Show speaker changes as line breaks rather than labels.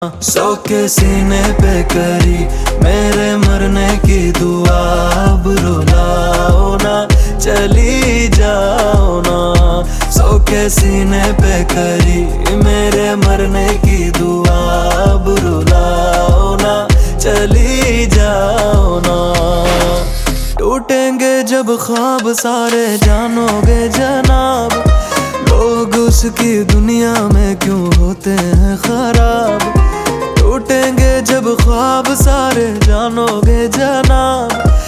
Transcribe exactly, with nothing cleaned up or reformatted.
सौ के सीने पे करी मेरे मरने की दुआ, अब रुलाओ ना चली जाओ ना। सौ के सीने पे करी मेरे मरने की दुआ, अब रुलाओ ना चली जाओ ना। टूटेंगे जब ख्वाब सारे जानोगे जनाब, लोग उसकी दुनिया में क्यों होते हैं खराब। टूटेंगे जब ख्वाब सारे जानोगे जनाब,